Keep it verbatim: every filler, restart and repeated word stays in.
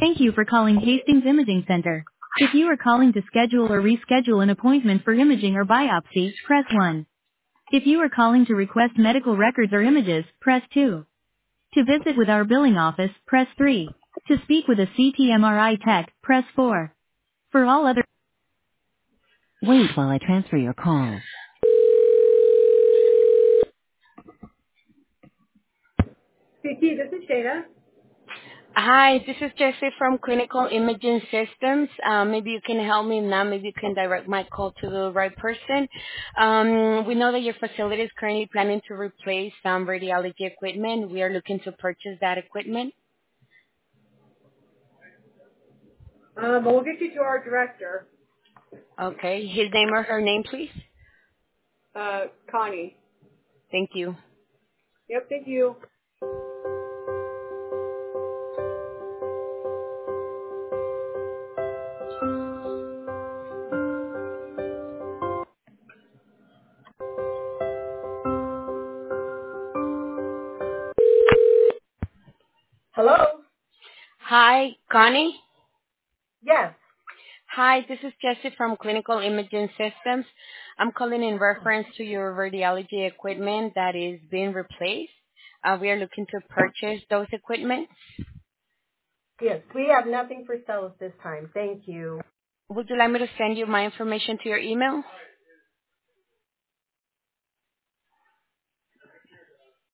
Thank you for calling Hastings Imaging Center. If you are calling to schedule or reschedule an appointment for imaging or biopsy, press one. If you are calling to request medical records or images, press two. To visit with our billing office, press three. To speak with a C T M R I tech, press four. For all other... Wait while I transfer your call. C T, this is Shada. Hi, this is Jessie from Clinical Imaging Systems. Um, maybe you can help me now. Maybe you can direct my call to the right person. Um, we know that your facility is currently planning to replace some radiology equipment. We are looking to purchase that equipment. Um, we'll get you to our director, Okay. His name or her name, please? uh, Connie. Thank you. Yep, thank you. Hello? Hi, Connie. Yes. Hi, this is Jessie from Clinical Imaging Systems. I'm calling in reference to your radiology equipment that is being replaced. Uh, we are looking to purchase those equipment. Yes, we have nothing for sale at this time. Thank you. Would you like me to send you my information to your email?